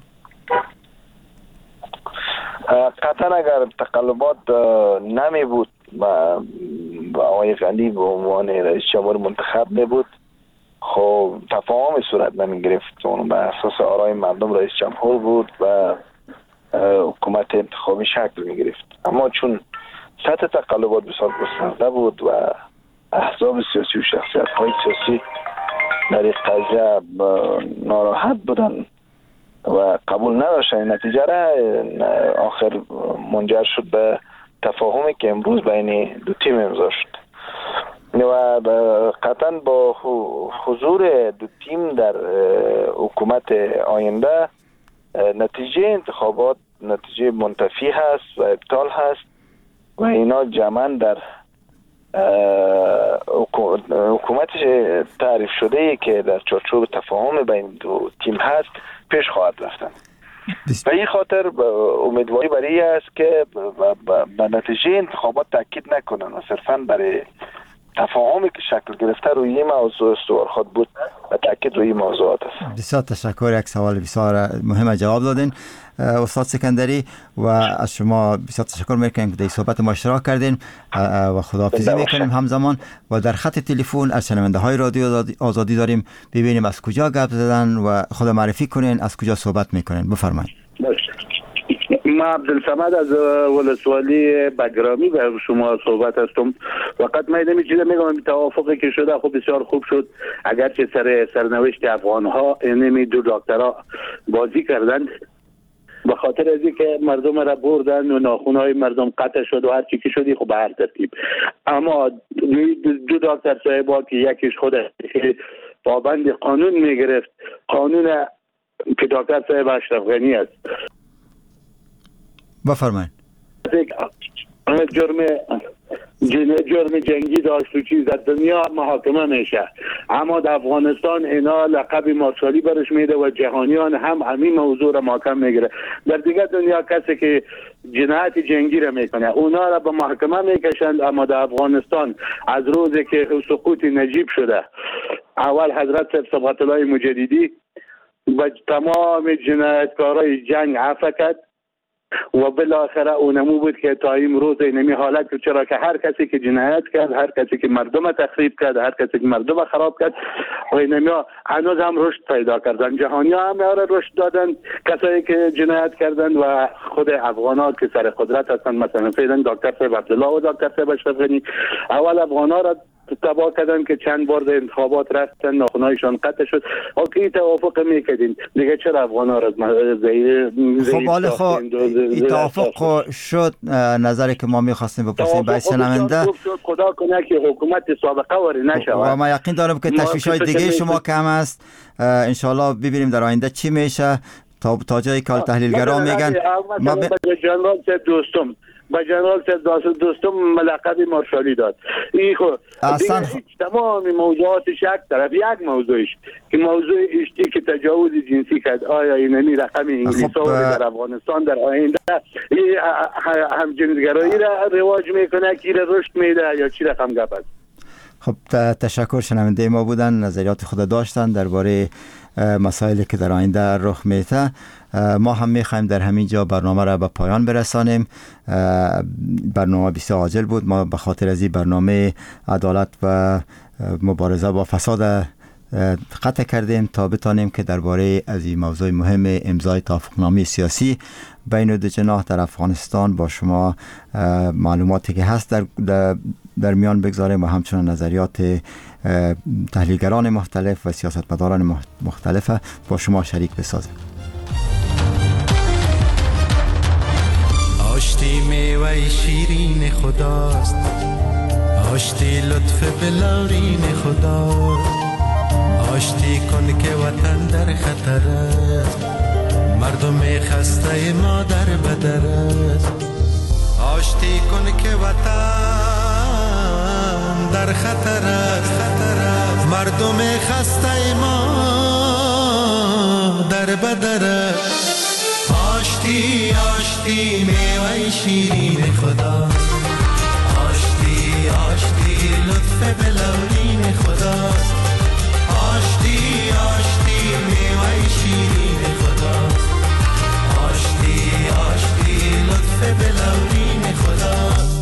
قطعا اگر تقلبات نمی بود و آقای غنی به عنوان رئیس جمهور منتخب می بود خب تفاهم صورت نمی گرفت. اون به اساس آرای مردم رئیس جمهور بود و حکومت انتخابی شکل می گرفت. اما چون سطح تقلبات بسیار گسترده بود و احزاب سیاسی و شخصیت های سیاسی در این قضیه ناراحت بودن و قبول نداشتن، نتیجه را آخر منجر شد به تفاهمی که امروز بین دو تیم امضا شد و قطعا با حضور دو تیم در حکومت آینده نتیجه انتخابات نتیجه منتفی هست و ابطال هست و اینا جمعا در حکومت تعریف شده ای که در چارچوب تفاهم بین دو تیم هست پیش خواهد رفتن. و این خاطر امیدواری برای است که به نتیجه انتخابات تاکید نکنن و صرفا برای تفاهمی که شکل گرفته روی این موضوع استوار خود بود و تاکید روی موضوعات است. بسیار تشکر، یک سوال بسیار مهم جواب دادین استاد سکندری و از شما بسیار تشکر میکنیم که در صحبت ما اشتراک کردین و خداحافظی میکنیم همزمان. و در خط تلفن از شنونده های رادیو آزادی داریم، ببینیم از کجا گپ زدن و خود معرفی کنین، از کجا صحبت میکنین. بفرمایید. ما عبدالصمد از ولسوالی بگرامی به شما صحبت هستم. فقط من میگم توافقی که شده خب بسیار خوب شد، اگرچه سرنوشت افغان ها اینمی دو دکترها بازی کردند به خاطر از اینکه مردم را بردن و ناخونهای مردم قطع شد و هر چی که شدی خب به هر ترتیب. اما دو دکتر صاحبا که یکیش خود پابند قانون میگرفت، قانون که دکتر صاحب اشرف غنی است، بفرمایید. جرم جنگی داشت و چیز در دنیا محاکمه میشه، اما در افغانستان اینا لقب مارشالی برش میده و جهانیان هم همین موضوع را محاکم میگیره. در دیگه دنیا کسی که جنایت جنگی را میکنه اونا را به محاکمه میکشند، اما در افغانستان از روزی که سقوط نجیب شده، اول حضرت صبغت الله مجددی و تمام جنایتکارای جنگ عفو کرد و بالاخره اونمو بود که تا امروز اینمی حالت، چرا که هر کسی که جنایت کرد، هر کسی که مردم تخریب کرد، هر کسی که مردم خراب کرد، و اینمی هنوز هم رشد پیدا کردن. جهانی ها هم رشد دادن، کسایی که جنایت کردن و خود افغان ها که سر قدرت هستن، مثلا فعلا دکتر صاحب عبدالله و دکتر صاحب اشرف غنی اول افغان ها را تباه کردن که چند بار در انتخابات رفتن، ناخونهایشان قطع شد. این توافق میکردین دیگه، چرا افغان ها را خب حالا این توافق شد. نظری که ما میخواستیم بپرسیم به شنونده، خدا کنه که حکومت سابقه واری نشود و ما یقین دارم که تشویش های دیگه شما کم است. انشالله ببینیم در آینده چی میشه. تا جایی که تحلیلگران میگن ما به جنرال دوستم با جنرال دوستم ملقب مارشالی داد. این خب اصلا تمام موضوعات شک طرف یک موضوعش که موضوع اشتی که تجاوز جنسی کرد، آیا اینمی رقم انگلیس‌ها در افغانستان در آینده هم جنسگرایی را رواج میکنه که را رشد میده یا چی رقم گپ است؟ خب تشکر. شنونده ما بودن، نظریات خود داشتن درباره مسائلی که در آینده رخ میده. ما هم میخوایم در همین جا برنامه را به پایان برسانیم. برنامه بسیار عاجل بود. ما به خاطر از این برنامه عدالت و مبارزه با فساد قطع کردیم تا بتانیم که درباره از این موضوع مهم امضای توافقنامه سیاسی بین دو جناح در افغانستان با شما معلوماتی که هست در میان بگذاریم و همچنان نظریات تحلیلگران مختلف و سیاستمداران مختلف با شما شریک بسازیم. آشتی میوه شیرین خداست، آشتی لطف بلورین خداست، آشتی کن که وطن در خطر است، مردم خسته ما در بدر است. آشتی کن که وطن در خطر است، مردم خسته ما در بدر است. آشتی آشتی میوه شیرین خدا، آشتی آشتی لطف بلورین خدا، آشتی آشتی میوه شیرین خدا، آشتی آشتی لطف بلورین خدا.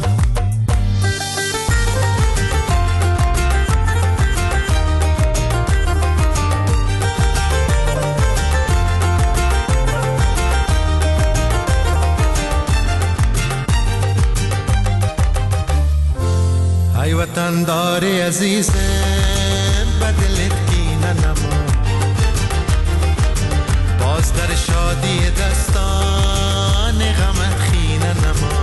ای وطن داری عزیزم بدلت کینه نما، باز در شادی دستان غمت خینه نما.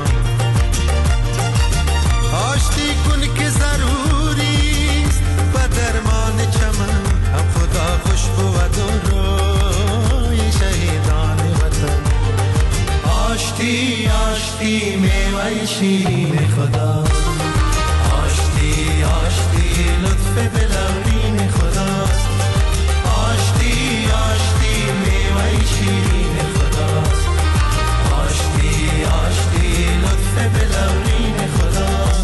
آشتی کن که ضروریست و درمان چمن، هم خدا خوش بود و روی شهیدان وطن. آشتی آشتی میوه شیرین خدا، آشتی لطف بلورین خداست، آشتی آشتی میوه شیرین خداست، آشتی آشتی لطف بلورین خداست.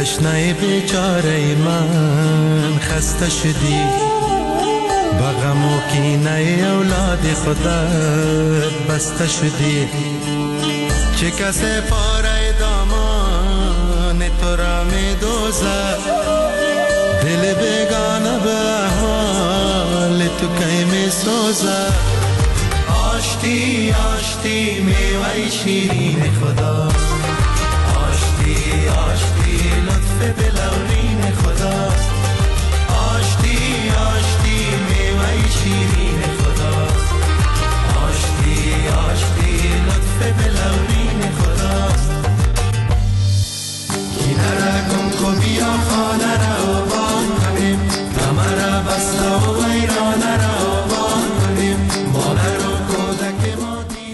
تشنه بیچاره من خسته شدی، با غم و کینه اولاد خودت بسته شدی. چه کسی پاره دامان تو را می دوزد، دل بیگانه به احوال تو کی می سوزد. آشتی آشتی میوه شیرین خدا، آشتی آشتی لطف دلونی